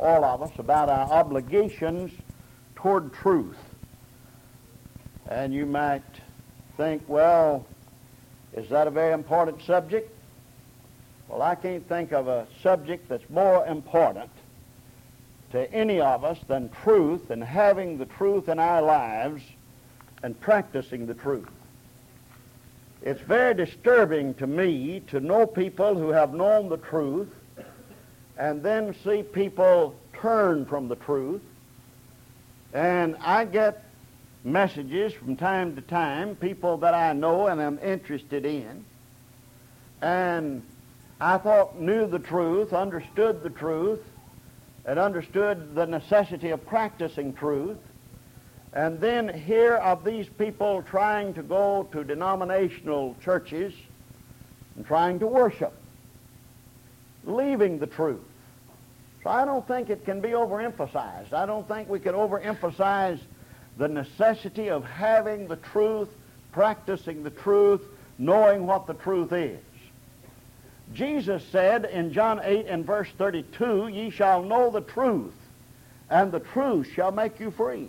all of us, about our obligations toward truth. And you might think, well, is that a very important subject? Well, I can't think of a subject that's more important to any of us than truth and having the truth in our lives and practicing the truth. It's very disturbing to me to know people who have known the truth and then see people turn from the truth. And I get messages from time to time, people that I know and am interested in, and I thought knew the truth, understood the truth, and understood the necessity of practicing truth, and then hear of these people trying to go to denominational churches and trying to worship, leaving the truth. So I don't think it can be overemphasized. I don't think we can overemphasize the necessity of having the truth, practicing the truth, knowing what the truth is. Jesus said in John 8 and verse 32, "Ye shall know the truth, and the truth shall make you free."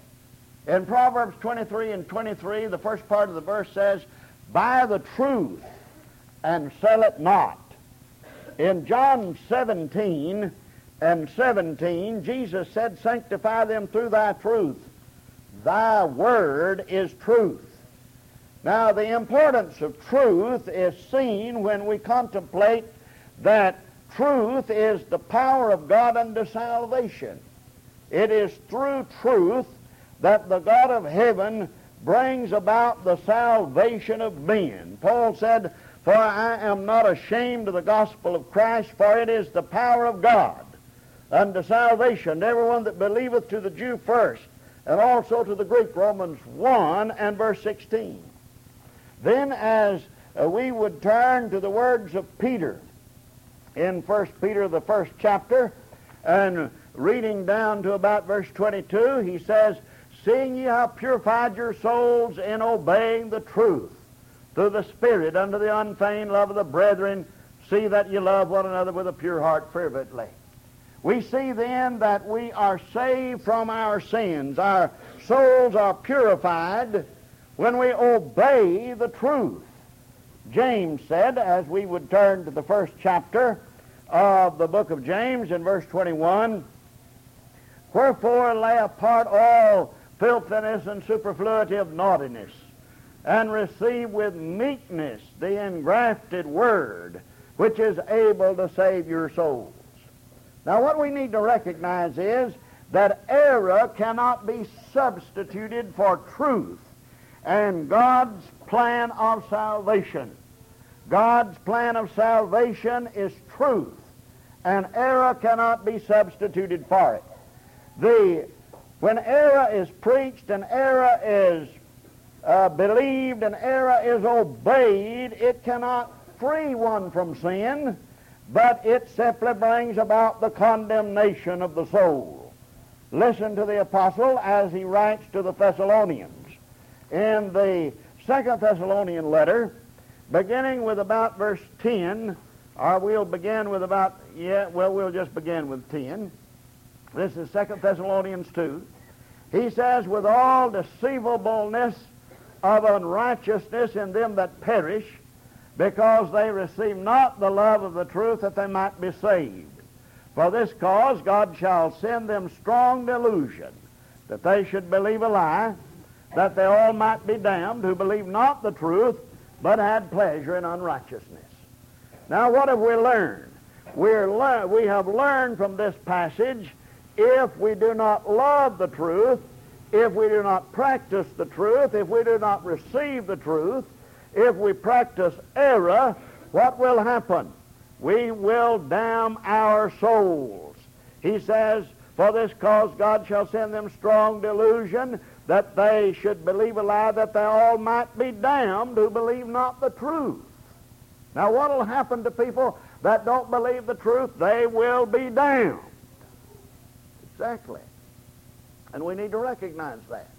In Proverbs 23 and 23, the first part of the verse says, "Buy the truth and sell it not." In John 17 and 17, Jesus said, "Sanctify them through thy truth. Thy word is truth." Now, the importance of truth is seen when we contemplate that truth is the power of God unto salvation. It is through truth that the God of heaven brings about the salvation of men. Paul said, "For I am not ashamed of the gospel of Christ, for it is the power of God unto salvation, to everyone that believeth, to the Jew first, and also to the Greek." Romans 1 and verse 16. Then as we would turn to the words of Peter in 1 Peter, the first chapter, and reading down to about verse 22, he says, "Seeing ye have purified your souls in obeying the truth, through the Spirit, unto the unfeigned love of the brethren, see that ye love one another with a pure heart fervently." We see then that we are saved from our sins. Our souls are purified when we obey the truth. James said, as we would turn to the first chapter of the book of James in verse 21, "Wherefore lay apart all filthiness and superfluity of naughtiness, and receive with meekness the engrafted word, which is able to save your souls." Now, what we need to recognize is that error cannot be substituted for truth and God's plan of salvation. God's plan of salvation is truth, and error cannot be substituted for it. When error is preached and error is believed and error is obeyed, it cannot free one from sin, but it simply brings about the condemnation of the soul. Listen to the apostle as he writes to the Thessalonians. In the 2 Thessalonian letter, beginning with about verse 10, or we'll begin with we'll just begin with 10. This is 2 Thessalonians 2. He says, "With all deceivableness of unrighteousness in them that perish, because they receive not the love of the truth, that they might be saved. For this cause God shall send them strong delusion, that they should believe a lie, that they all might be damned, who believe not the truth, but had pleasure in unrighteousness." Now, what have we learned? We have learned from this passage, if we do not love the truth, if we do not practice the truth, if we do not receive the truth, if we practice error, what will happen? We will damn our souls. He says, "For this cause God shall send them strong delusion, that they should believe a lie, that they all might be damned who believe not the truth." Now, what will happen to people that don't believe the truth? They will be damned. Exactly. And we need to recognize that.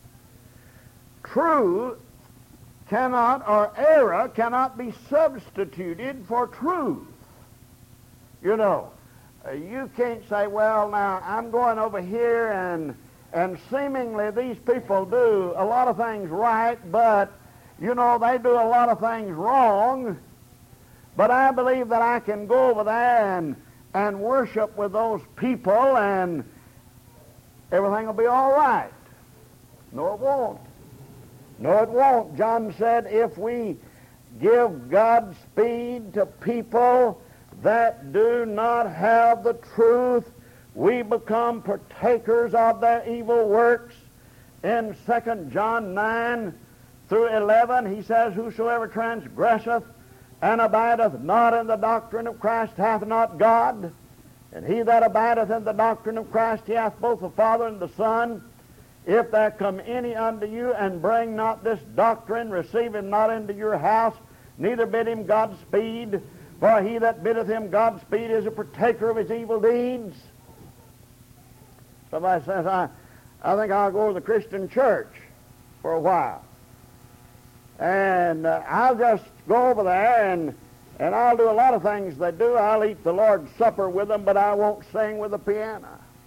Truth cannot, or error cannot be substituted for truth. You know, You can't say, well, now, I'm going over here and seemingly these people do a lot of things right, but, you know, they do a lot of things wrong. But I believe that I can go over there and worship with those people and everything will be all right. No, it won't. No, it won't. John said if we give Godspeed to people that do not have the truth, we become partakers of their evil works. In 2 John 9 through 11, he says, whosoever transgresseth and abideth not in the doctrine of Christ hath not God. And he that abideth in the doctrine of Christ, he hath both the Father and the Son. If there come any unto you and bring not this doctrine, receive him not into your house, neither bid him Godspeed. For he that biddeth him Godspeed is a partaker of his evil deeds. Somebody says, I think I'll go to the Christian church for a while. And I'll just go over there and I'll do a lot of things they do. I'll eat the Lord's Supper with them, but I won't sing with the piano.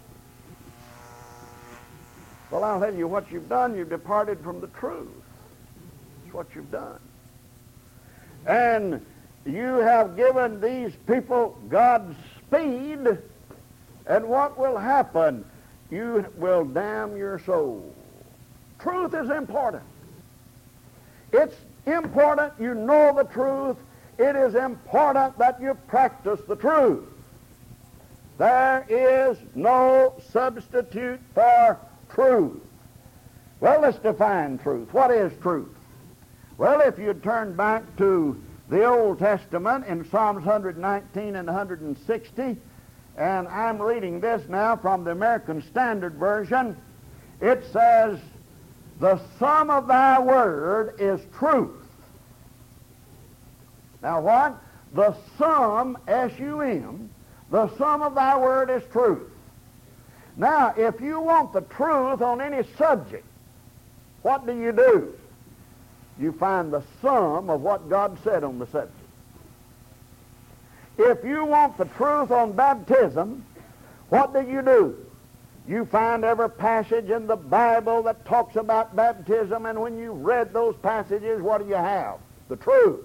Well, I'll tell you what you've done. You've departed from the truth. That's what you've done. And you have given these people Godspeed, and what will happen? You will damn your soul. Truth is important. It's important you know the truth. It is important that you practice the truth. There is no substitute for truth. Well, let's define truth. What is truth? Well, if you turn back to the Old Testament in Psalms 119 and 160, and I'm reading this now from the American Standard Version, it says, the sum of thy word is truth. Now what? The sum, S-U-M, the sum of thy word is truth. Now, if you want the truth on any subject, what do? You find the sum of what God said on the subject. If you want the truth on baptism, what do? You find every passage in the Bible that talks about baptism, and when you read those passages, what do you have? The truth.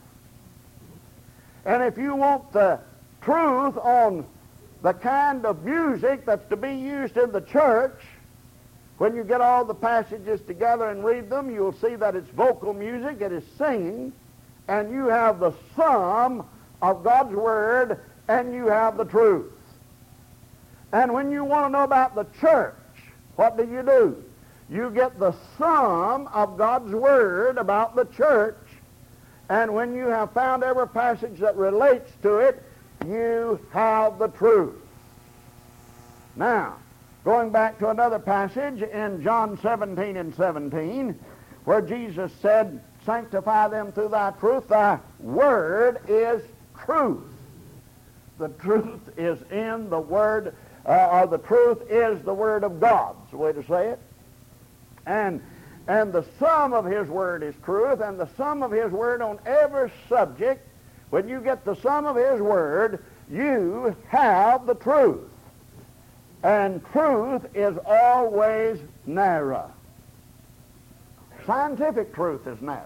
And if you want the truth on the kind of music that's to be used in the church, when you get all the passages together and read them, you'll see that it's vocal music, it is singing, and you have the sum of God's Word, and you have the truth. And when you want to know about the church, what do? You get the sum of God's Word about the church, and when you have found every passage that relates to it, you have the truth. Now, going back to another passage in John 17 and 17, where Jesus said, sanctify them through thy truth, thy word is truth. The truth is in the word, or the truth is the word of God, is the way to say it. And the sum of his word is truth, and the sum of his word on every subject, when you get the sum of his word, you have the truth. And truth is always narrow. Scientific truth is narrow.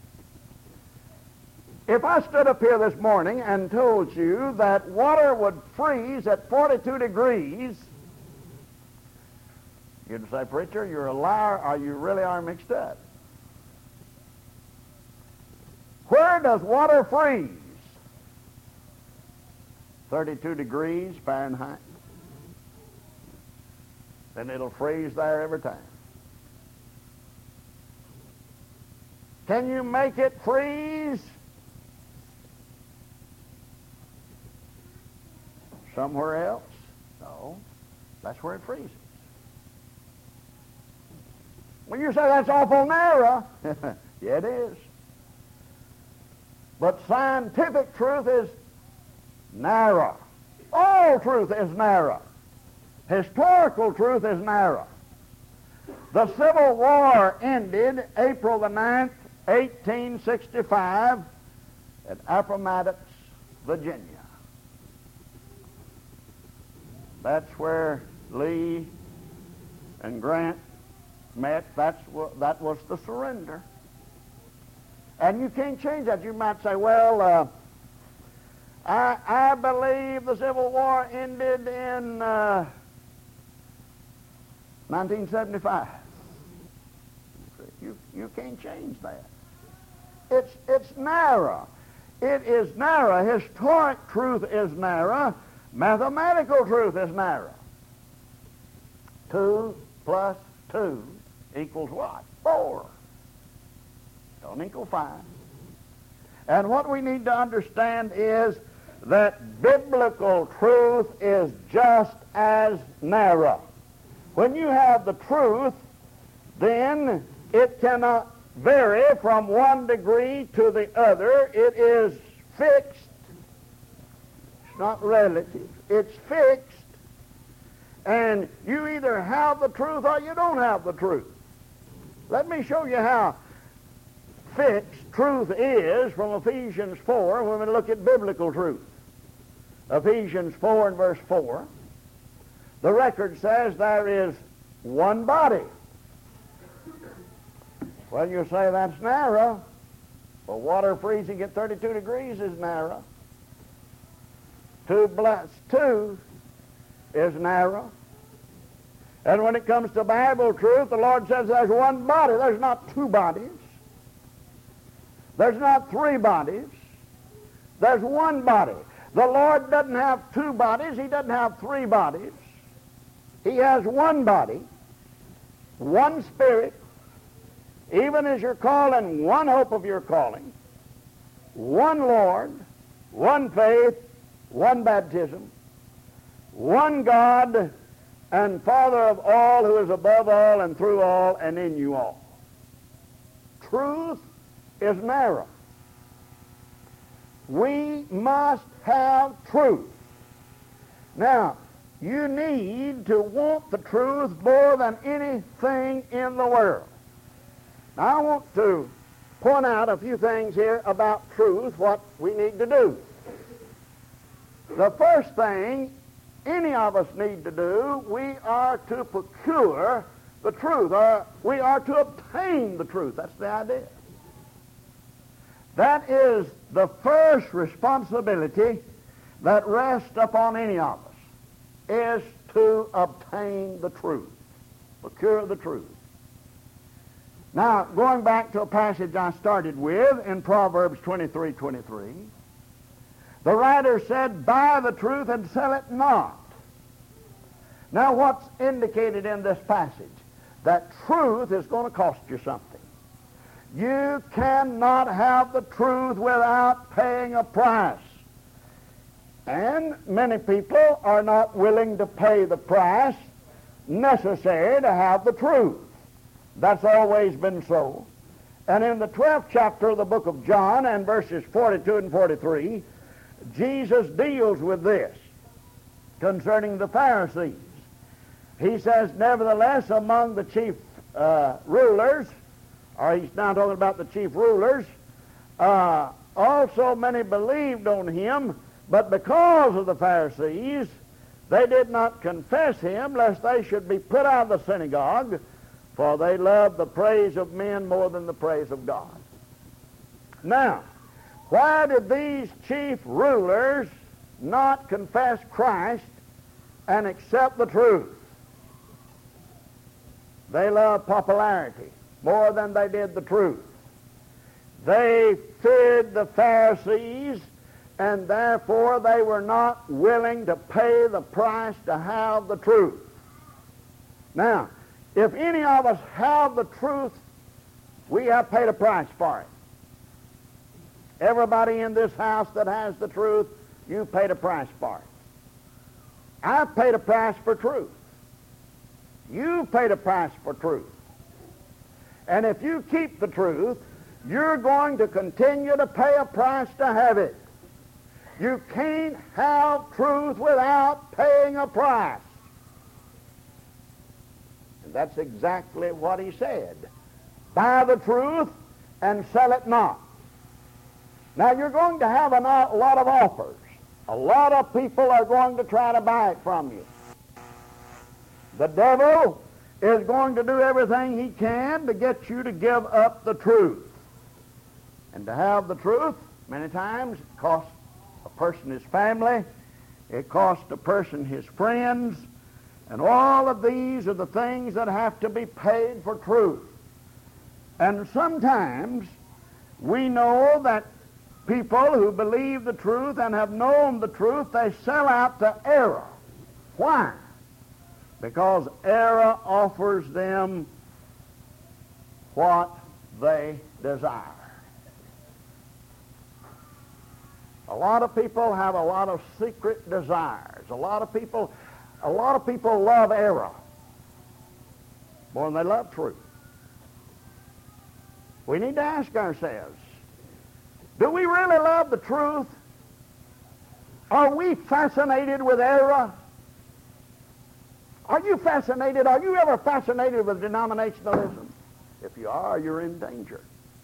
If I stood up here this morning and told you that water would freeze at 42 degrees, you'd say, preacher, you're a liar, or you really are mixed up. Where does water freeze? 32 degrees Fahrenheit. Then it'll freeze there every time. Can you make it freeze? Somewhere else? No. That's where it freezes. Well, you say that's awful narrow. Yeah, it is. But scientific truth is narrow. All truth is narrow. Historical truth is narrow. The Civil War ended April the 9th, 1865 at Appomattox, Virginia. That's where Lee and Grant met. That was the surrender. And you can't change that. You might say, well, I believe the Civil War ended in 1975. You can't change that. It's narrow. It is narrow. Historic truth is narrow. Mathematical truth is narrow. 2 plus 2 equals what? 4. Don't equal 5. And what we need to understand is that biblical truth is just as narrow. When you have the truth, then it cannot vary from one degree to the other. It is fixed. It's not relative. It's fixed. And you either have the truth or you don't have the truth. Let me show you how fixed truth is from Ephesians 4 when we look at biblical truth. Ephesians 4 and verse 4. The record says there is one body. Well, you say that's narrow. Well, water freezing at 32 degrees is narrow. 2 plus 2 is narrow. And when it comes to Bible truth, the Lord says there's one body. There's not 2 bodies. There's not 3 bodies. There's one body. The Lord doesn't have 2 bodies. He doesn't have 3 bodies. He has one body, one Spirit, even as you're calling, one hope of your calling, one Lord, one faith, one baptism, one God and Father of all, who is above all and through all and in you all. Truth is narrow. We must have truth. Now, you need to want the truth more than anything in the world. Now, I want to point out a few things here about truth, what we need to do. The first thing any of us need to do, we are to procure the truth, or we are to obtain the truth. That's the idea. That is the first responsibility that rests upon any of us, is to obtain the truth, procure the truth. Now, going back to a passage I started with in Proverbs 23:23, the writer said, "Buy the truth and sell it not." Now, what's indicated in this passage? That truth is going to cost you something. You cannot have the truth without paying a price. And many people are not willing to pay the price necessary to have the truth. That's always been so. And in the 12th chapter of the book of John and verses 42 and 43, Jesus deals with this concerning the Pharisees. He says, "Nevertheless, among the chief rulers," or he's now talking about the chief rulers, "also many believed on him, but because of the Pharisees, they did not confess him, lest they should be put out of the synagogue, for they loved the praise of men more than the praise of God." Now, why did these chief rulers not confess Christ and accept the truth? They loved popularity more than they did the truth. They feared the Pharisees, and therefore they were not willing to pay the price to have the truth. Now, if any of us have the truth, we have paid a price for it. Everybody in this house that has the truth, you paid a price for it. I've paid a price for truth. You paid a price for truth. And if you keep the truth, you're going to continue to pay a price to have it. You can't have truth without paying a price. And that's exactly what he said. Buy the truth and sell it not. Now, you're going to have a lot of offers. A lot of people are going to try to buy it from you. The devil is going to do everything he can to get you to give up the truth. And to have the truth, many times, it costs a person his family, it costs a person his friends, and all of these are the things that have to be paid for truth. And sometimes we know that people who believe the truth and have known the truth, they sell out to error. Why? Because error offers them what they desire. A lot of people have a lot of secret desires. A lot of people love error more than they love truth. We need to ask ourselves, do we really love the truth? Are we fascinated with error? Are you fascinated? Are you ever fascinated with denominationalism? If you are, you're in danger.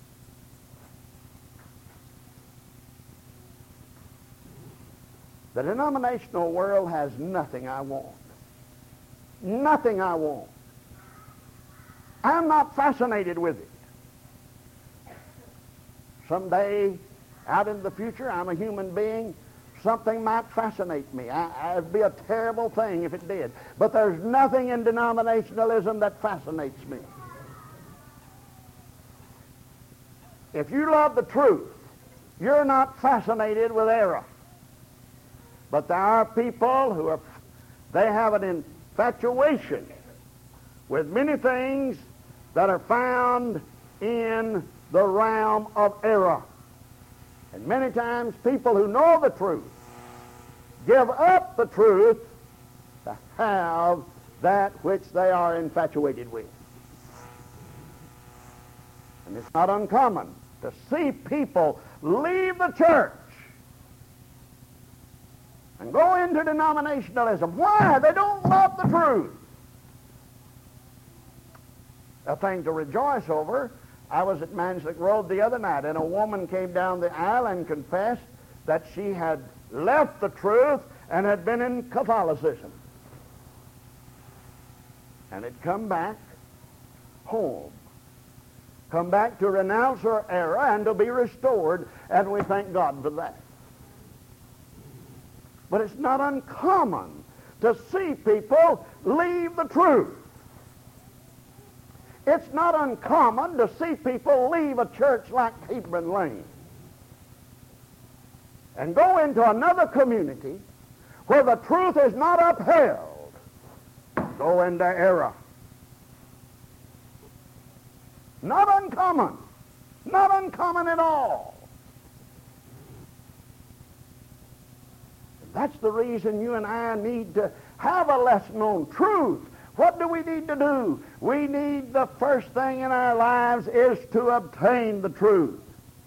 The denominational world has nothing I want. Nothing I want. I'm not fascinated with it. Someday, out in the future, I'm a human being, something might fascinate me. It'd be a terrible thing if it did. But there's nothing in denominationalism that fascinates me. If you love the truth, you're not fascinated with error. But there are people they have an infatuation with many things that are found in the realm of error. And many times people who know the truth give up the truth to have that which they are infatuated with. And it's not uncommon to see people leave the church and go into denominationalism. Why? They don't love the truth. A thing to rejoice over. I was at Manslick Road the other night, and a woman came down the aisle and confessed that she had left the truth and had been in Catholicism and had come back home, come back to renounce her error and to be restored, and we thank God for that. But it's not uncommon to see people leave the truth. It's not uncommon to see people leave a church like Hebron Lane and go into another community where the truth is not upheld, go into error. Not uncommon. Not uncommon at all. That's the reason you and I need to have a lesson on truth. What do we need to do? We need, the first thing in our lives is to obtain the truth.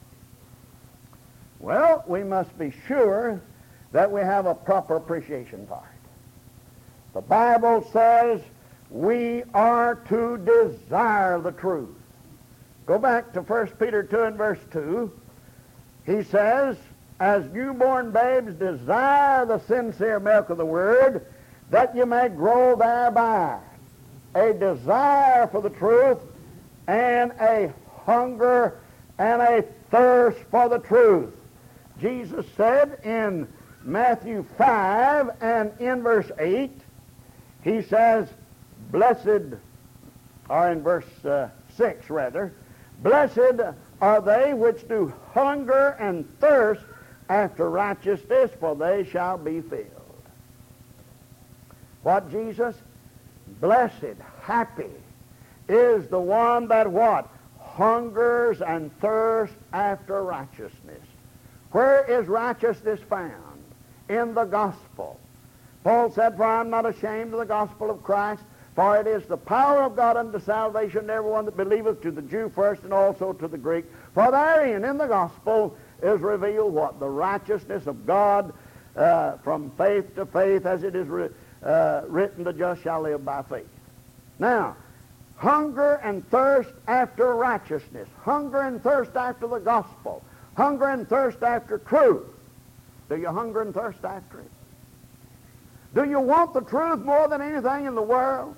Well, we must be sure that we have a proper appreciation for it. The Bible says we are to desire the truth. Go back to 1 Peter 2 and verse 2. He says, as newborn babes desire the sincere milk of the Word, that you may grow thereby. A desire for the truth and a hunger and a thirst for the truth. Jesus said in Matthew 5 and in verse 8, he says, blessed, or in verse 6 rather, blessed are they which do hunger and thirst after righteousness, for they shall be filled. What, Jesus? Blessed, happy is the one that what? Hungers and thirsts after righteousness. Where is righteousness found? In the gospel. Paul said, for I am not ashamed of the gospel of Christ, for it is the power of God unto salvation to everyone that believeth, to the Jew first and also to the Greek. For therein, in the gospel, is revealed what? The righteousness of God from faith to faith, as it is written, the just shall live by faith. Now, hunger and thirst after righteousness, hunger and thirst after the gospel, hunger and thirst after truth. Do you hunger and thirst after it? Do you want the truth more than anything in the world?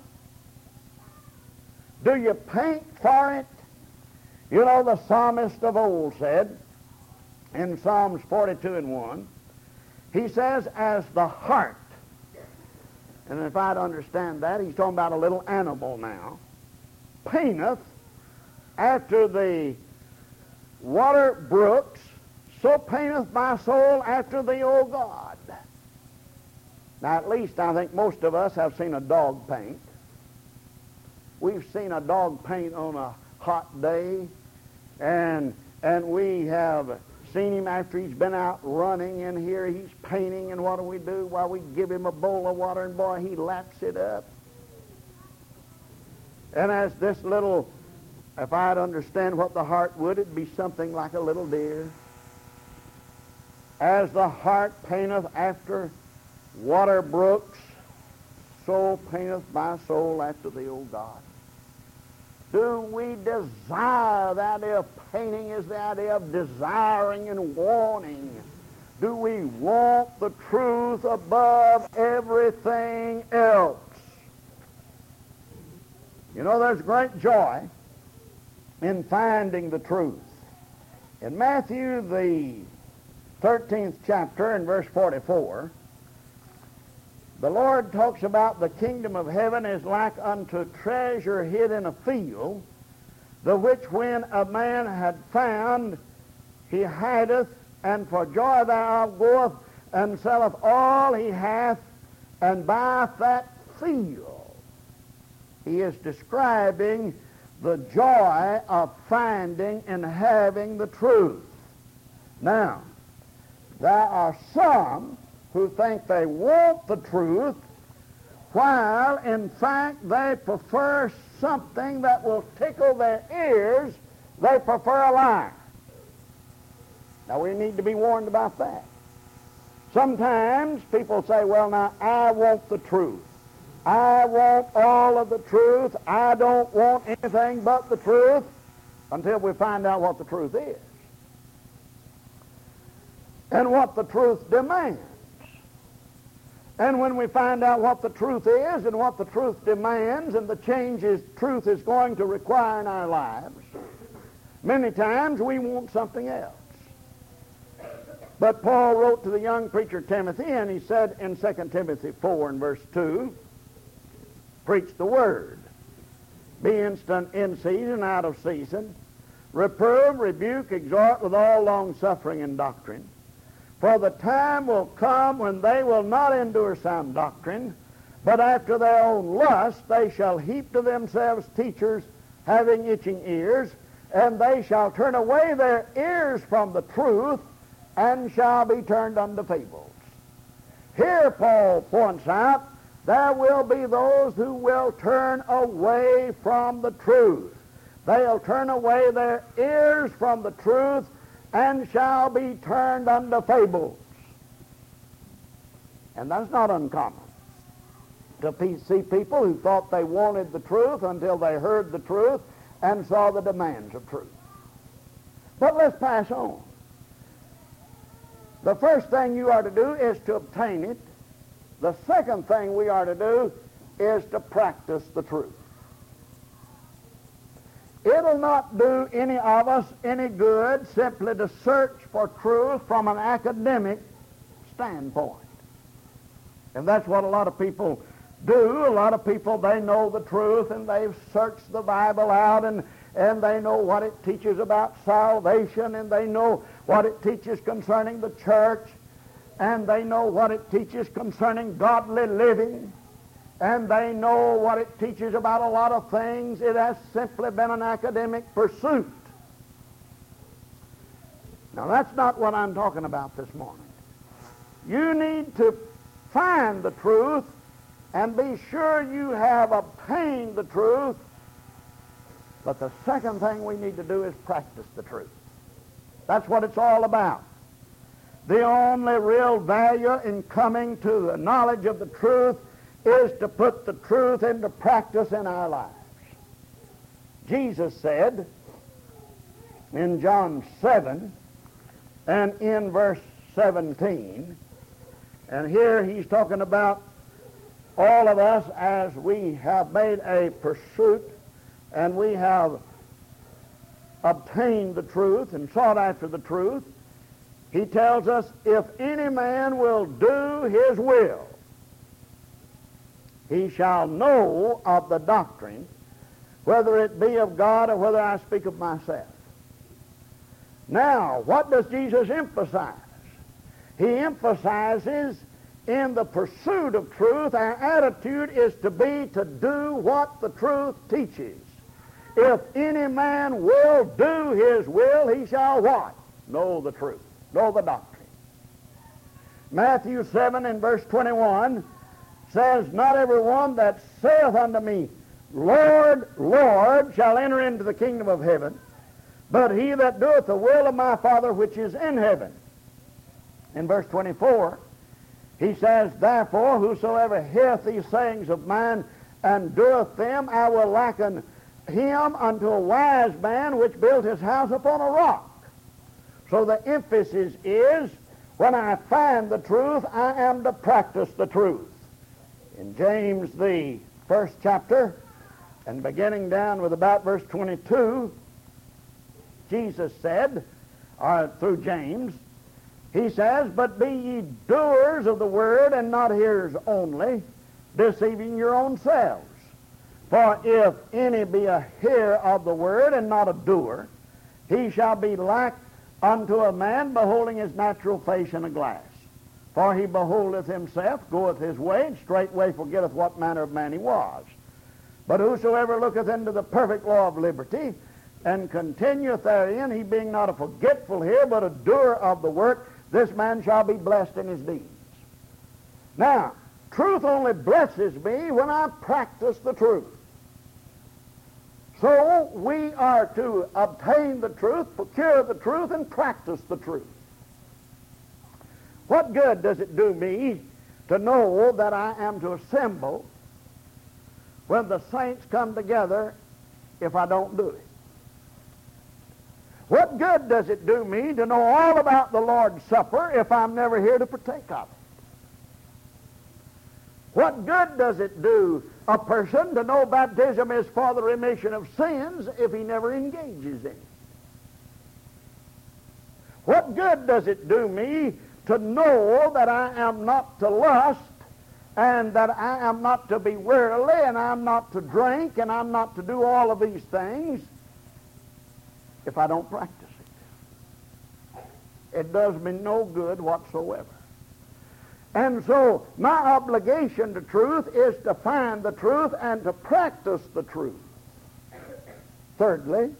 Do you paint for it? You know, the psalmist of old said in Psalms 42:1, he says, as the hart, and if I'd understand that, he's talking about a little animal now, painteth after the water brooks, so painteth my soul after thee, O God. Now, at least I think most of us have seen a dog paint. We've seen a dog paint on a hot day, and we have seen him after he's been out running in here. He's painting, and what do? Well, we give him a bowl of water, and boy, he laps it up. And as this little, if I'd understand what the hart would, it'd be something like a little deer. As the hart painteth after water brooks, so painteth my soul after thee, O God. Do we desire? The idea of painting is the idea of desiring and wanting. Do we want the truth above everything else? You know, there's great joy in finding the truth. In Matthew, the 13th chapter, in verse 44, the Lord talks about the kingdom of heaven is like unto treasure hid in a field, the which when a man had found, he hideth, and for joy thereof goeth and selleth all he hath, and buyeth that field. He is describing the joy of finding and having the truth. Now, there are some who think they want the truth, while in fact they prefer something that will tickle their ears. They prefer a lie. Now, we need to be warned about that. Sometimes people say, well, now, I want the truth. I want all of the truth. I don't want anything but the truth, until we find out what the truth is and what the truth demands. And when we find out what the truth is and what the truth demands and the changes truth is going to require in our lives, many times we want something else. But Paul wrote to the young preacher Timothy, and he said in 2 Timothy 4 and verse 2, preach the word. Be instant in season, out of season. Reprove, rebuke, exhort with all long-suffering and doctrine. For the time will come when they will not endure sound doctrine, but after their own lust they shall heap to themselves teachers having itching ears, and they shall turn away their ears from the truth, and shall be turned unto fables. Here Paul points out there will be those who will turn away from the truth. They'll turn away their ears from the truth, and shall be turned unto fables. And that's not uncommon, to see people who thought they wanted the truth until they heard the truth and saw the demands of truth. But let's pass on. The first thing you are to do is to obtain it. The second thing we are to do is to practice the truth. It'll not do any of us any good simply to search for truth from an academic standpoint. And that's what a lot of people do. A lot of people, they know the truth, and they've searched the Bible out, and they know what it teaches about salvation, and they know what it teaches concerning the church, and they know what it teaches concerning godly living, and they know what it teaches about a lot of things. It has simply been an academic pursuit. Now, that's not what I'm talking about this morning. You need to find the truth and be sure you have obtained the truth. But the second thing we need to do is practice the truth. That's what it's all about. The only real value in coming to the knowledge of the truth is to put the truth into practice in our lives. Jesus said in John 7 and in verse 17, and here he's talking about all of us, as we have made a pursuit and we have obtained the truth and sought after the truth, he tells us, if any man will do his will, he shall know of the doctrine, whether it be of God or whether I speak of myself. Now, what does Jesus emphasize? He emphasizes in the pursuit of truth, our attitude is to be to do what the truth teaches. If any man will do his will, he shall what? Know the truth. Know the doctrine. Matthew 7 and verse 21 says, not every one that saith unto me, Lord, Lord, shall enter into the kingdom of heaven, but he that doeth the will of my Father which is in heaven. In verse 24, he says, therefore, whosoever heareth these sayings of mine and doeth them, I will liken him unto a wise man which built his house upon a rock. So the emphasis is, when I find the truth, I am to practice the truth. In James, the first chapter, and beginning down with about verse 22, Jesus said, through James, he says, but be ye doers of the word and not hearers only, deceiving your own selves. For if any be a hearer of the word and not a doer, he shall be like unto a man beholding his natural face in a glass. For he beholdeth himself, goeth his way, and straightway forgetteth what manner of man he was. But whosoever looketh into the perfect law of liberty, and continueth therein, he being not a forgetful hearer, but a doer of the work, this man shall be blessed in his deeds. Now, truth only blesses me when I practice the truth. So we are to obtain the truth, procure the truth, and practice the truth. What good does it do me to know that I am to assemble when the saints come together if I don't do it? What good does it do me to know all about the Lord's Supper if I'm never here to partake of it? What good does it do a person to know baptism is for the remission of sins if he never engages in it? What good does it do me to know that I am not to lust and that I am not to be worldly and I'm not to drink and I'm not to do all of these things if I don't practice it? It does me no good whatsoever. And so my obligation to truth is to find the truth and to practice the truth. Thirdly,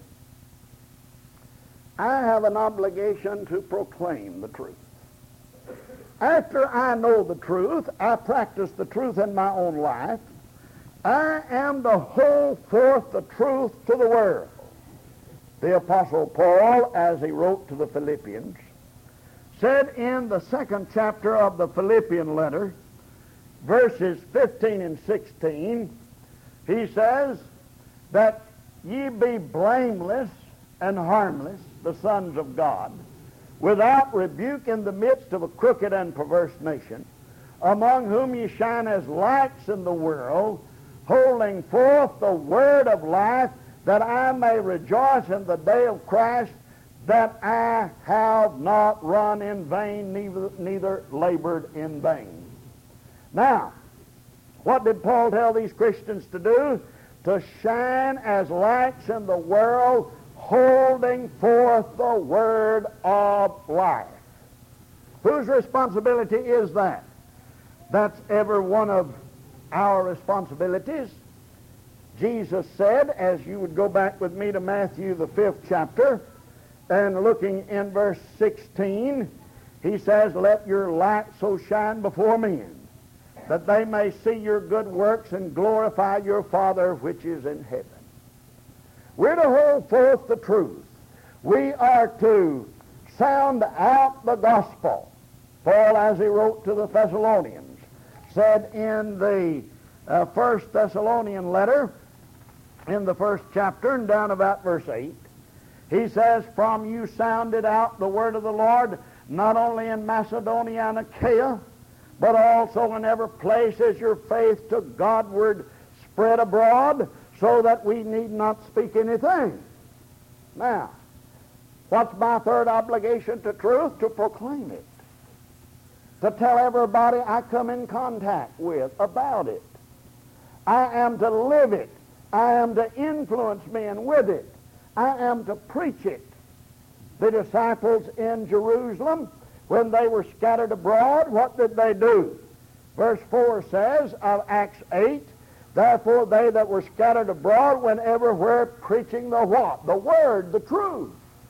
I have an obligation to proclaim the truth. After I know the truth, I practice the truth in my own life, I am to hold forth the truth to the world. The Apostle Paul, as he wrote to the Philippians, said in the second chapter of the Philippian letter, verses 15 and 16, he says that ye be blameless and harmless, the sons of God, without rebuke in the midst of a crooked and perverse nation, among whom ye shine as lights in the world, holding forth the word of life, that I may rejoice in the day of Christ, that I have not run in vain, neither labored in vain. Now, what did Paul tell these Christians to do? To shine as lights in the world, holding forth the word of life. Whose responsibility is that? That's every one of our responsibilities. Jesus said, as you would go back with me to Matthew the 5th chapter, and looking in verse 16, he says, let your light so shine before men, that they may see your good works and glorify your Father which is in heaven. We're to hold forth the truth. We are to sound out the gospel. Paul, as he wrote to the Thessalonians, said in the First Thessalonian letter, in the first chapter and down about verse 8, he says, from you sounded out the word of the Lord, not only in Macedonia and Achaia, but also in every place is your faith to Godward spread abroad, so that we need not speak anything. Now, what's my third obligation to truth? To proclaim it. To tell everybody I come in contact with about it. I am to live it. I am to influence men with it. I am to preach it. The disciples in Jerusalem, when they were scattered abroad, what did they do? Verse 4 says of Acts 8, therefore they that were scattered abroad went everywhere preaching the what? The word, the truth.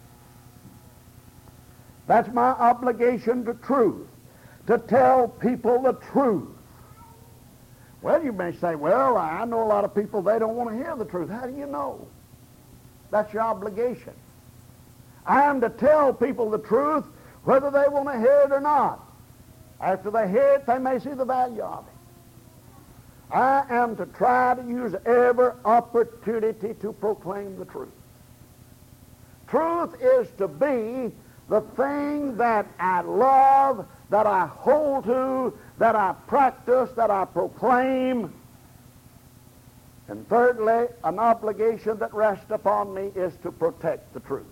That's my obligation to truth, to tell people the truth. Well, you may say, well, I know a lot of people, they don't want to hear the truth. How do you know? That's your obligation. I am to tell people the truth whether they want to hear it or not. After they hear it, they may see the value of it. I am to try to use every opportunity to proclaim the truth. Truth is to be the thing that I love, that I hold to, that I practice, that I proclaim. And thirdly, an obligation that rests upon me is to protect the truth.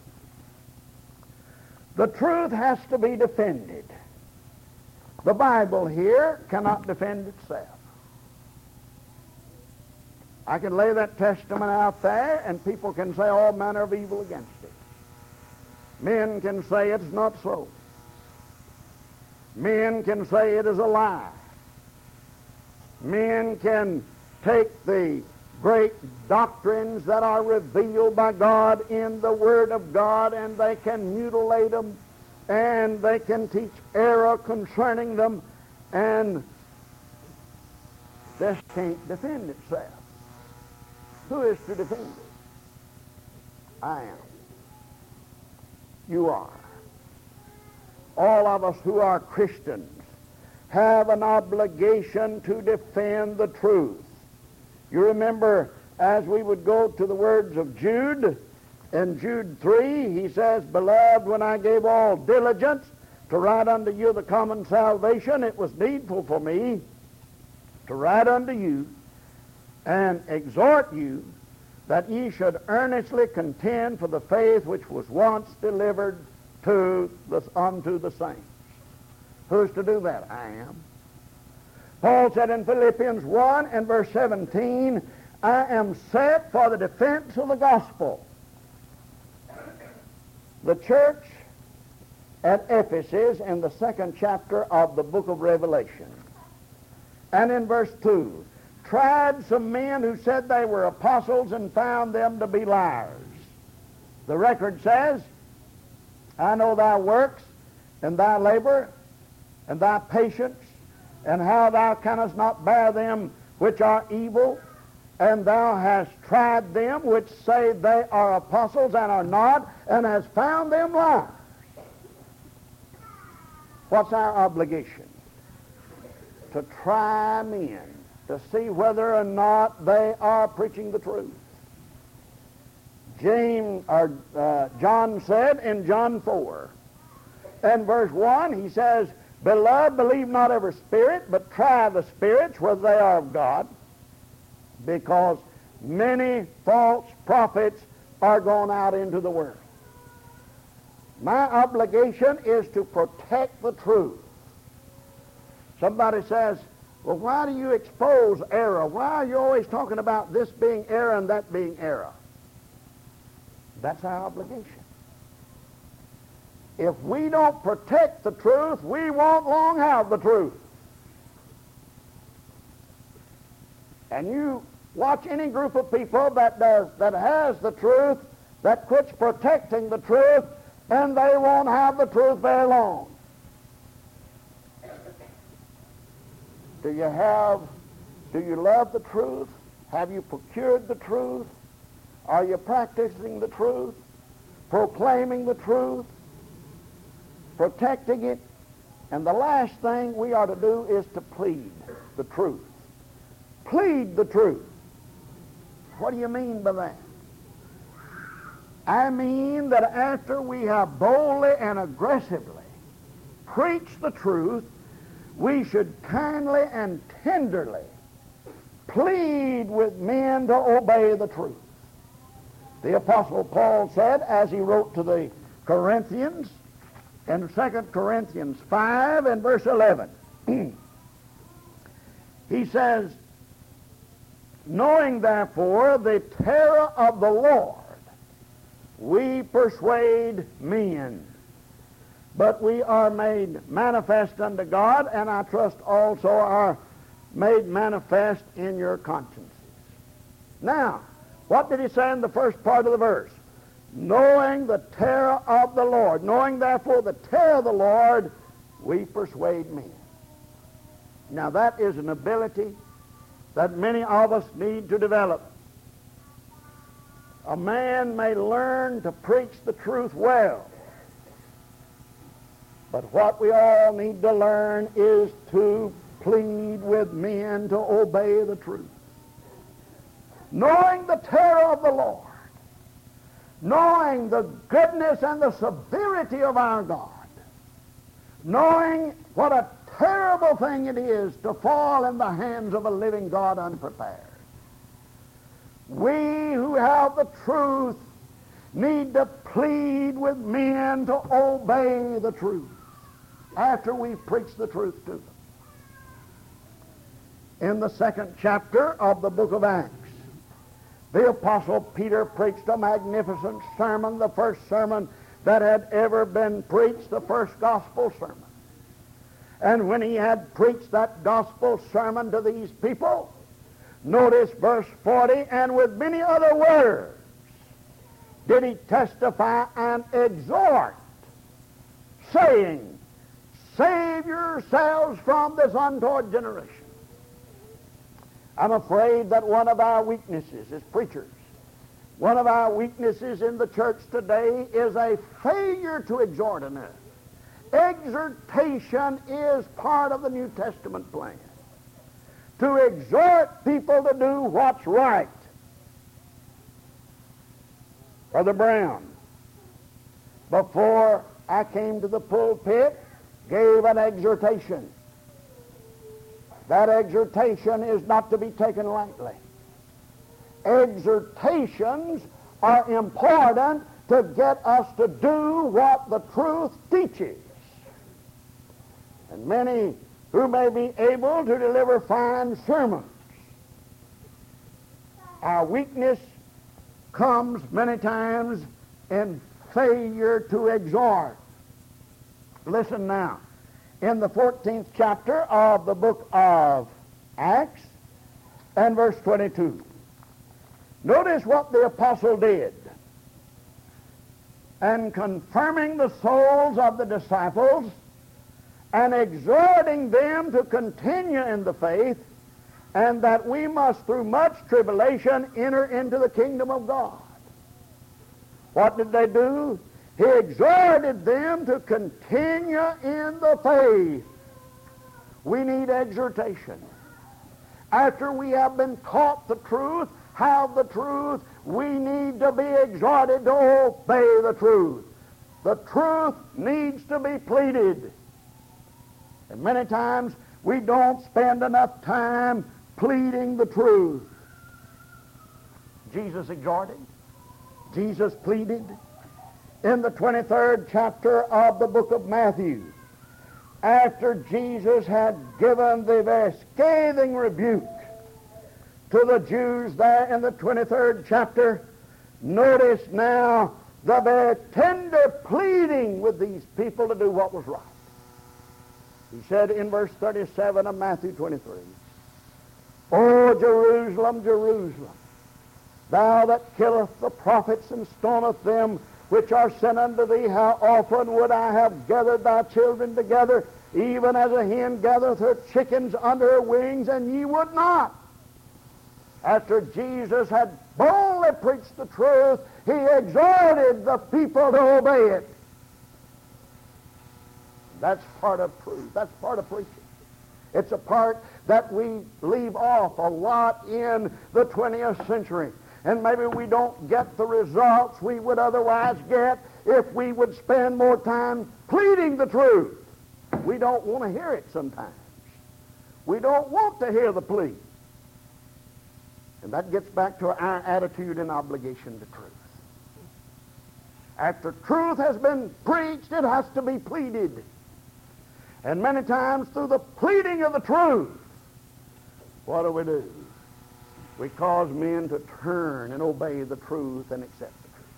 The truth has to be defended. The Bible here cannot defend itself. I can lay that testament out there, and people can say all manner of evil against it. Men can say it's not so. Men can say it is a lie. Men can take the great doctrines that are revealed by God in the Word of God, and they can mutilate them, and they can teach error concerning them, and this can't defend itself. Who is to defend it? I am. You are. All of us who are Christians have an obligation to defend the truth. You remember, as we would go to the words of Jude, in Jude 3, he says, beloved, when I gave all diligence to write unto you the common salvation, it was needful for me to write unto you and exhort you that ye should earnestly contend for the faith which was once delivered unto the saints. Who's to do that? I am. Paul said in Philippians 1 and verse 17, I am set for the defense of the gospel. The church at Ephesus in the 2nd chapter of the book of Revelation, and in verse 2, tried some men who said they were apostles and found them to be liars. The record says, I know thy works and thy labor and thy patience, and how thou canst not bear them which are evil, and thou hast tried them which say they are apostles and are not, and hast found them liars. What's our obligation? To try men, to see whether or not they are preaching the truth. John said in John 4 and verse 1, he says, beloved, believe not every spirit, but try the spirits whether they are of God, because many false prophets are gone out into the world. My obligation is to protect the truth. Somebody says, well, why do you expose error? Why are you always talking about this being error and that being error? That's our obligation. If we don't protect the truth, we won't long have the truth. And you watch any group of people that has the truth, that quits protecting the truth, and they won't have the truth very long. Do you love the truth? Have you procured the truth? Are you practicing the truth? Proclaiming the truth? Protecting it? And the last thing we are to do is to plead the truth. Plead the truth. What do you mean by that? I mean that after we have boldly and aggressively preached the truth, we should kindly and tenderly plead with men to obey the truth. The Apostle Paul said, as he wrote to the Corinthians, in 2 Corinthians 5 and verse 11, he says, knowing therefore the terror of the Lord, we persuade men, but we are made manifest unto God, and I trust also are made manifest in your consciences. Now, what did he say in the first part of the verse? Knowing the terror of the Lord. Knowing therefore the terror of the Lord, we persuade men. Now that is an ability that many of us need to develop. A man may learn to preach the truth well, but what we all need to learn is to plead with men to obey the truth. Knowing the terror of the Lord, knowing the goodness and the severity of our God, knowing what a terrible thing it is to fall in the hands of a living God unprepared. We who have the truth need to plead with men to obey the truth after we've preached the truth to them. In the 2nd chapter of the book of Acts, the Apostle Peter preached a magnificent sermon, the first sermon that had ever been preached, the first gospel sermon. And when he had preached that gospel sermon to these people, notice verse 40, and with many other words did he testify and exhort, saying, save yourselves from this untoward generation. I'm afraid that one of our weaknesses as preachers, one of our weaknesses in the church today is a failure to exhort enough. Exhortation is part of the New Testament plan. To exhort people to do what's right. Brother Brown, before I came to the pulpit, gave an exhortation. That exhortation is not to be taken lightly. Exhortations are important to get us to do what the truth teaches. And many who may be able to deliver fine sermons, our weakness comes many times in failure to exhort. Listen now. In the 14th chapter of the book of Acts and verse 22. Notice what the apostle did. And confirming the souls of the disciples and exhorting them to continue in the faith, and that we must through much tribulation enter into the kingdom of God. What did they do? He exhorted them to continue in the faith. We need exhortation. After we have been taught the truth, have the truth, we need to be exhorted to obey the truth. The truth needs to be pleaded. And many times we don't spend enough time pleading the truth. Jesus exhorted. Jesus pleaded. In the 23rd chapter of the book of Matthew, after Jesus had given the very scathing rebuke to the Jews there in the 23rd chapter, notice now the very tender pleading with these people to do what was right. He said in verse 37 of Matthew 23, O Jerusalem, Jerusalem, thou that killest the prophets and stonest them which are sent unto thee, how often would I have gathered thy children together, even as a hen gathereth her chickens under her wings, and ye would not. After Jesus had boldly preached the truth, he exhorted the people to obey it. That's part of truth. That's part of preaching. It's a part that we leave off a lot in the 20th century. And maybe we don't get the results we would otherwise get if we would spend more time pleading the truth. We don't want to hear it sometimes. We don't want to hear the plea. And that gets back to our attitude and obligation to truth. After truth has been preached, it has to be pleaded. And many times through the pleading of the truth, what do? We cause men to turn and obey the truth and accept the truth.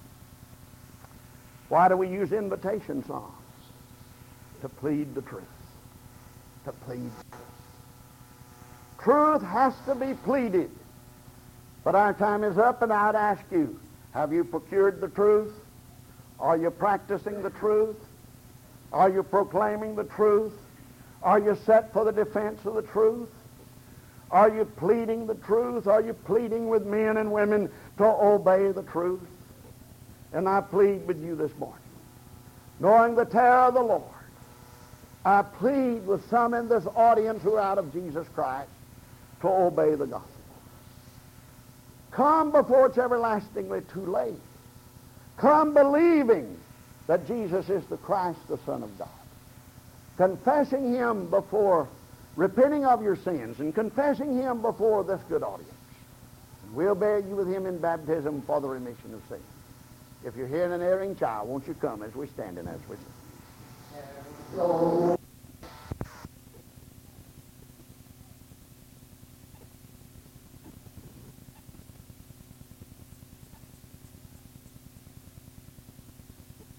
Why do we use invitation songs? To plead the truth. To plead the truth. Truth has to be pleaded. But our time is up, and I'd ask you, have you procured the truth? Are you practicing the truth? Are you proclaiming the truth? Are you set for the defense of the truth? Are you pleading the truth? Are you pleading with men and women to obey the truth? And I plead with you this morning, knowing the terror of the Lord, I plead with some in this audience who are out of Jesus Christ to obey the gospel. Come before it's everlastingly too late. Come believing that Jesus is the Christ, the Son of God. Confessing Him before, repenting of your sins and confessing Him before this good audience. And we'll bear you with Him in baptism for the remission of sins. If you're hearing an erring child, won't you come as we stand and as we sing?